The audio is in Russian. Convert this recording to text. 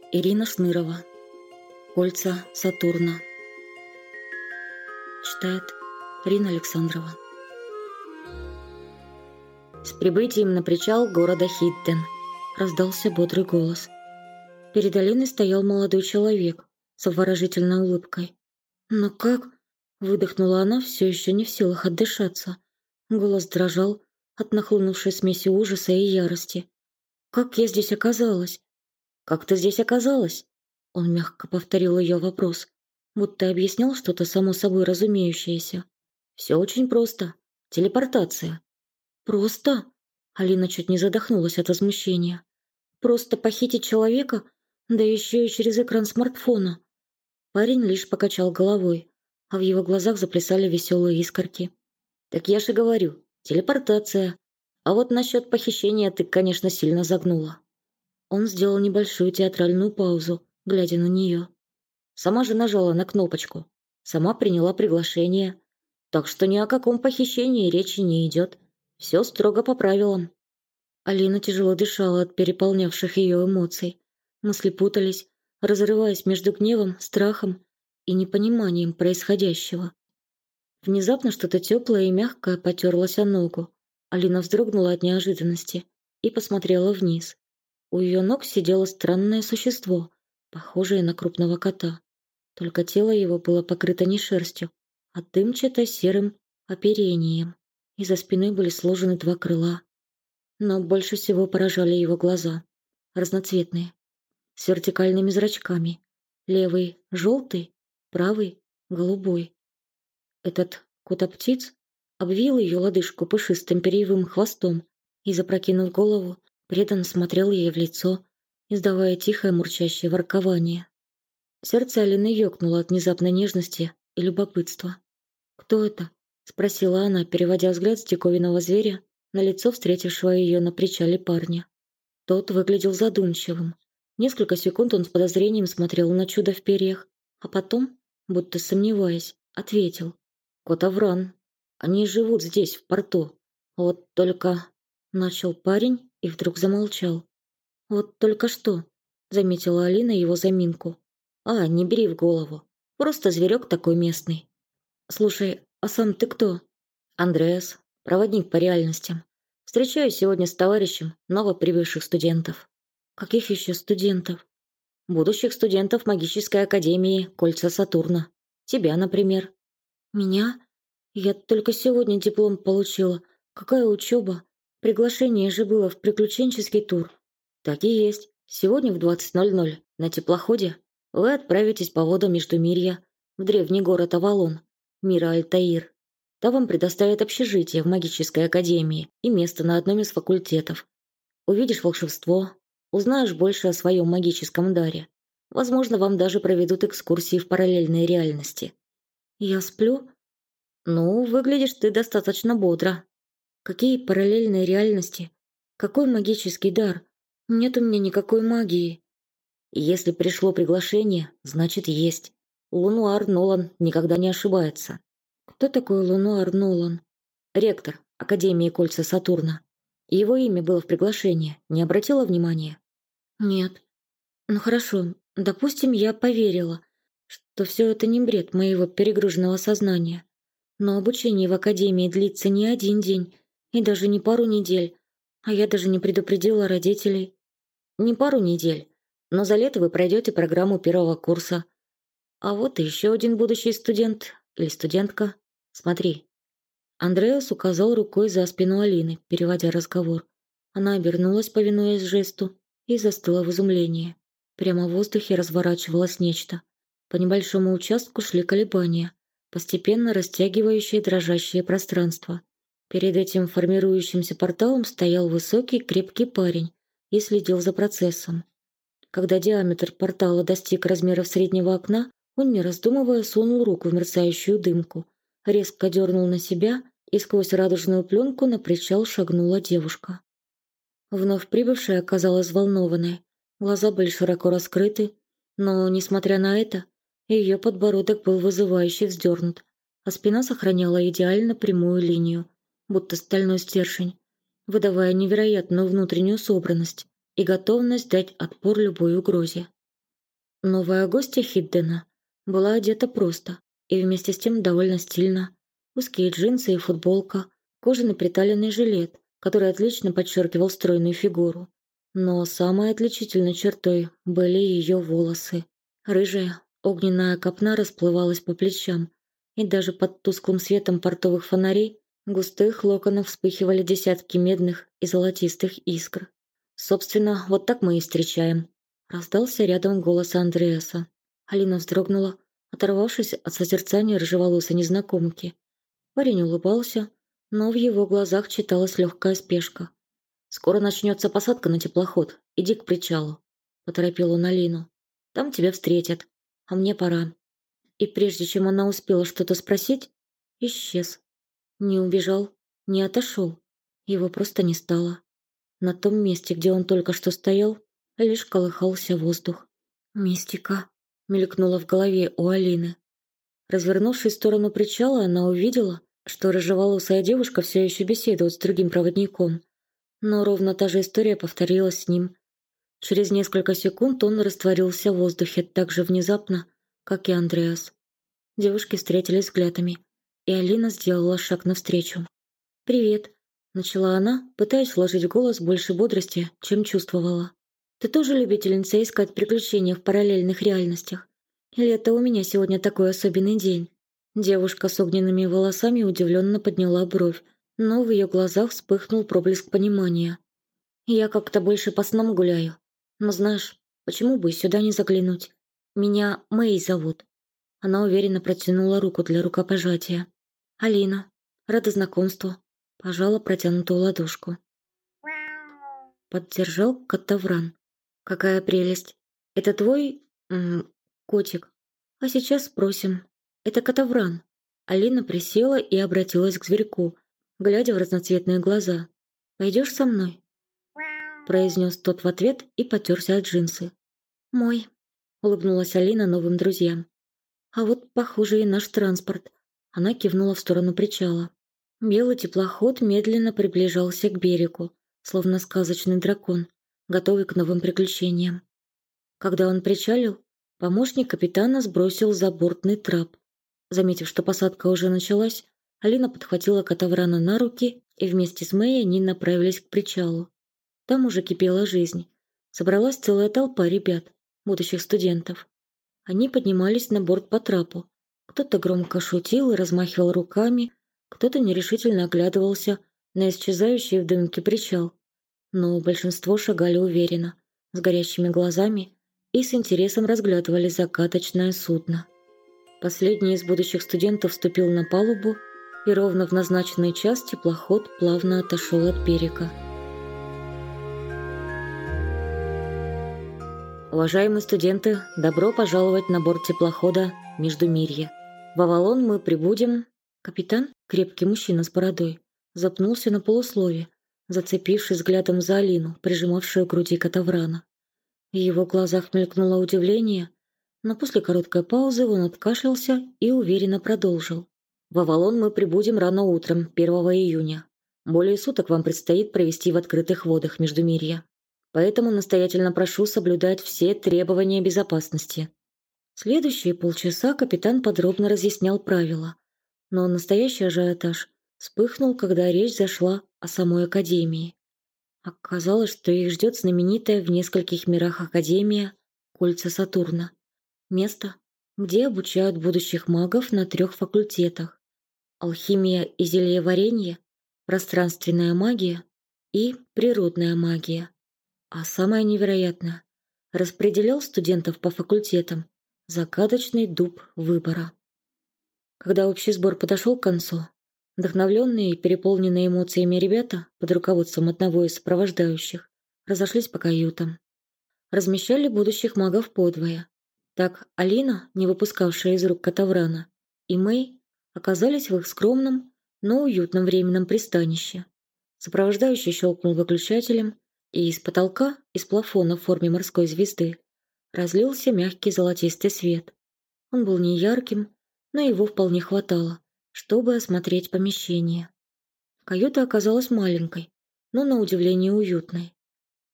Ирина Шнырова. Кольца Сатурна. Читает Рина Александрова. С прибытием на причал города Хидден раздался бодрый голос. Перед Алиной стоял молодой человек с обворожительной улыбкой. «Но как?» – выдохнула она, все еще не в силах отдышаться. Голос дрожал от нахлынувшей смеси ужаса и ярости. «Как я здесь оказалась?» «Как ты здесь оказалась?» Он мягко повторил ее вопрос, будто объяснял что-то само собой разумеющееся. «Все очень просто. Телепортация». «Просто?» Алина чуть не задохнулась от возмущения. «Просто похитить человека? Да еще и через экран смартфона». Парень лишь покачал головой, а в его глазах заплясали веселые искорки. «Так я же говорю, телепортация. А вот насчет похищения ты, конечно, сильно загнула». Он сделал небольшую театральную паузу, глядя на нее. Сама же нажала на кнопочку. Сама приняла приглашение. Так что ни о каком похищении речи не идет. Все строго по правилам. Алина тяжело дышала от переполнявших ее эмоций. Мысли путались, разрываясь между гневом, страхом и непониманием происходящего. Внезапно что-то теплое и мягкое потерлось о ногу. Алина вздрогнула от неожиданности и посмотрела вниз. У ее ног сидело странное существо, похожее на крупного кота. Только тело его было покрыто не шерстью, а дымчато-серым оперением. И за спиной были сложены два крыла. Но больше всего поражали его глаза. Разноцветные, с вертикальными зрачками. Левый – желтый, правый – голубой. Этот кота-птиц обвил ее лодыжку пушистым перьевым хвостом и, запрокинув голову, преданно смотрел ей в лицо, издавая тихое мурчащее воркование. Сердце Алины ёкнуло от внезапной нежности и любопытства. «Кто это?» – спросила она, переводя взгляд с диковинного зверя на лицо встретившего ее на причале парня. Тот выглядел задумчивым. Несколько секунд он с подозрением смотрел на чудо в перьях, а потом, будто сомневаясь, ответил. «Кот Авран. Они живут здесь, в порту. Вот только...» – начал парень и вдруг замолчал. «Вот только что», — заметила Алина его заминку. «А, не бери в голову. Просто зверек такой местный». «Слушай, а сам ты кто?» «Андреас, проводник по реальностям. Встречаюсь сегодня с товарищем новоприбывших студентов». «Каких еще студентов?» «Будущих студентов магической академии Кольца Сатурна. Тебя, например». «Меня? Я только сегодня диплом получила. Какая учеба? Приглашение же было в приключенческий тур». «Так и есть. Сегодня в 20:00 на теплоходе вы отправитесь по водам Междумирья в древний город Авалон, мира Альтаир. Там вам предоставят общежитие в магической академии и место на одном из факультетов. Увидишь волшебство, узнаешь больше о своем магическом даре. Возможно, вам даже проведут экскурсии в параллельной реальности». «Я сплю?» «Ну, выглядишь ты достаточно бодро». «Какие параллельные реальности? Какой магический дар? Нет у меня никакой магии». «Если пришло приглашение, значит есть. Лунуар Нолан никогда не ошибается». «Кто такой Лунуар Нолан?» «Ректор Академии Кольца Сатурна. Его имя было в приглашении. Не обратила внимания?» «Нет». «Ну хорошо, допустим, я поверила, что все это не бред моего перегруженного сознания. Но обучение в Академии длится не один день и даже не пару недель, а я даже не предупредила родителей». «Не пару недель, но за лето вы пройдете программу первого курса. А вот и еще один будущий студент или студентка. Смотри». Андреас указал рукой за спину Алины, переводя разговор. Она обернулась, повинуясь жесту, и застыла в изумлении. Прямо в воздухе разворачивалось нечто. По небольшому участку шли колебания, постепенно растягивающие дрожащее пространство. Перед этим формирующимся порталом стоял высокий, крепкий парень и следил за процессом. Когда диаметр портала достиг размеров среднего окна, он, не раздумывая, сунул руку в мерцающую дымку, резко дернул на себя, и сквозь радужную пленку на причал шагнула девушка. Вновь прибывшая оказалась взволнованной. Глаза были широко раскрыты, но, несмотря на это, ее подбородок был вызывающе вздернут, а спина сохраняла идеально прямую линию, будто стальной стержень, выдавая невероятную внутреннюю собранность и готовность дать отпор любой угрозе. Новая гостья Хиддена была одета просто и вместе с тем довольно стильно. Узкие джинсы и футболка, кожаный приталенный жилет, который отлично подчеркивал стройную фигуру. Но самой отличительной чертой были ее волосы. Рыжая, огненная копна расплывалась по плечам, и даже под тусклым светом портовых фонарей густых локонов вспыхивали десятки медных и золотистых искр. Собственно, вот так мы и встречаем. Раздался рядом голос Андреаса. Алина вздрогнула, оторвавшись от созерцания рыжеволосой незнакомки. Парень улыбался, но в его глазах читалась легкая спешка. «Скоро начнется посадка на теплоход. Иди к причалу», – поторопил он Алину. «Там тебя встретят, а мне пора». И прежде чем она успела что-то спросить, исчез. Не убежал, не отошел. Его просто не стало. На том месте, где он только что стоял, лишь колыхался воздух. «Мистика», — мелькнула в голове у Алины. Развернувшись в сторону причала, она увидела, что рыжеволосая девушка все еще беседует с другим проводником. Но ровно та же история повторилась с ним. Через несколько секунд он растворился в воздухе так же внезапно, как и Андреас. Девушки встретились взглядами, и Алина сделала шаг навстречу. «Привет», — начала она, пытаясь вложить в голос больше бодрости, чем чувствовала. «Ты тоже любительница искать приключения в параллельных реальностях? Или это у меня сегодня такой особенный день?» Девушка с огненными волосами удивленно подняла бровь, но в ее глазах вспыхнул проблеск понимания. «Я как-то больше по снам гуляю. Но знаешь, почему бы сюда не заглянуть? Меня Мэй зовут». Она уверенно протянула руку для рукопожатия. «Алина, рада знакомству», – пожала протянутую ладошку. Поддержал Катавран. «Какая прелесть! Это твой... котик? А сейчас спросим. Это Катавран». Алина присела и обратилась к зверьку, глядя в разноцветные глаза. «Пойдешь со мной?» Произнес тот в ответ и потерся от джинсы. «Мой», – улыбнулась Алина новым друзьям. «А вот, похоже, и наш транспорт». Она кивнула в сторону причала. Белый теплоход медленно приближался к берегу, словно сказочный дракон, готовый к новым приключениям. Когда он причалил, помощник капитана сбросил забортный трап. Заметив, что посадка уже началась, Алина подхватила Катаврана на руки, и вместе с Мэй они направились к причалу. Там уже кипела жизнь. Собралась целая толпа ребят, будущих студентов. Они поднимались на борт по трапу. Кто-то громко шутил и размахивал руками, кто-то нерешительно оглядывался на исчезающий в дымке причал. Но большинство шагали уверенно, с горящими глазами и с интересом разглядывали закаточное судно. Последний из будущих студентов вступил на палубу, и ровно в назначенный час теплоход плавно отошел от берега. Уважаемые студенты, добро пожаловать на борт теплохода «Междумирье». В Авалон мы прибудем... Капитан, крепкий мужчина с бородой, запнулся на полуслове, зацепившись взглядом за Алину, прижимавшую к груди Катаврана. В его глазах мелькнуло удивление, но после короткой паузы он откашлялся и уверенно продолжил. В Авалон мы прибудем рано утром, 1 июня. Более суток вам предстоит провести в открытых водах Междумирья. Поэтому настоятельно прошу соблюдать все требования безопасности. Следующие полчаса капитан подробно разъяснял правила, но настоящий ажиотаж вспыхнул, когда речь зашла о самой Академии. Оказалось, что их ждет знаменитая в нескольких мирах Академия Кольца Сатурна. Место, где обучают будущих магов на 3 факультетах: алхимия и зельеварение, пространственная магия и природная магия. А самое невероятное – распределял студентов по факультетам загадочный дуб выбора. Когда общий сбор подошел к концу, вдохновленные и переполненные эмоциями ребята под руководством одного из сопровождающих разошлись по каютам. Размещали будущих магов подвое. Так Алина, не выпускавшая из рук Катаврана, и Мэй оказались в их скромном, но уютном временном пристанище. Сопровождающий щелкнул выключателем, и из потолка, из плафона в форме морской звезды, разлился мягкий золотистый свет. Он был неярким, но его вполне хватало, чтобы осмотреть помещение. Каюта оказалась маленькой, но на удивление уютной.